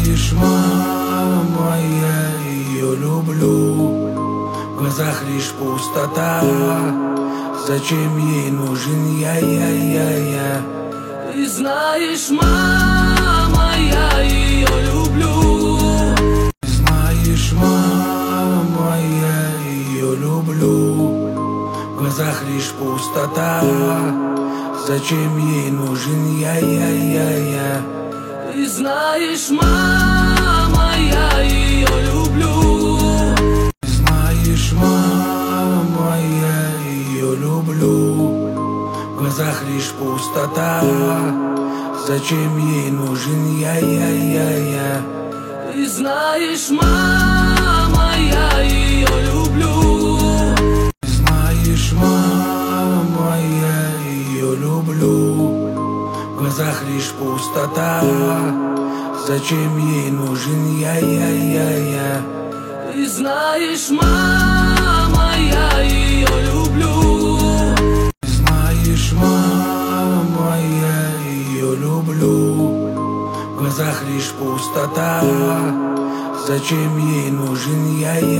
Знаешь, мама, я ее люблю. В глазах лишь пустота. Зачем ей нужен я? Ты знаешь, мама, я ее люблю. Знаешь, мама, я ее люблю. В глазах лишь пустота. Зачем ей нужен я? Ты знаешь, мама, я ее люблю. Знаешь, мама, я ее люблю. В глазах лишь пустота. Зачем ей нужен я? Ты знаешь, мама, я ее люблю. Знаешь, мама, я ее люблю. В глазах лишь пустота. Зачем ей нужен я? Ты знаешь, мама, я ее люблю. Знаешь, мама, я ее люблю. В глазах лишь пустота. Зачем ей нужен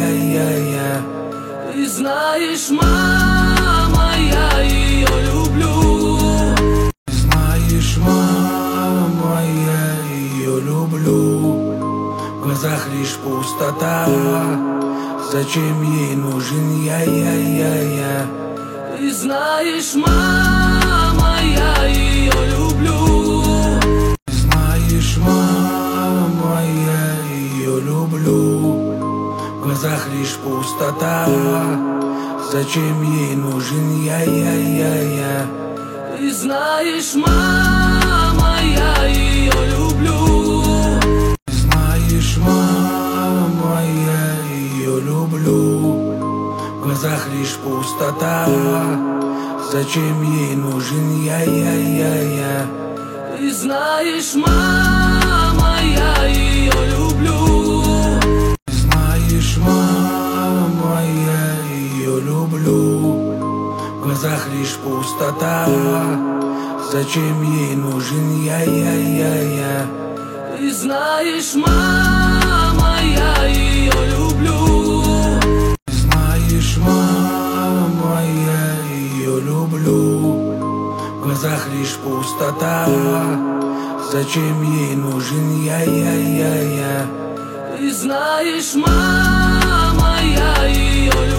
я? Ты знаешь, мама, я ее люблю. Знаешь, мама, я ее люблю. В глазах лишь пустота. Зачем ей нужен я? Ты знаешь, мама, я ее люблю. Знаешь, мама, я ее люблю. В глазах лишь пустота. Зачем ей нужен я? Ты знаешь, мама, я ее люблю. Знаешь, мама, я ее люблю. В глазах лишь пустота. Зачем ей нужен я? Ты знаешь, мама, я ее люблю. Знаешь, мама, я ее люблю. В глазах лишь пустота. Зачем ей нужен я? Ты знаешь, мама, я ее люблю. Знаешь, мама, я ее люблю. В глазах лишь пустота. Зачем ей нужен я? Ты знаешь, мама, я ее люблю.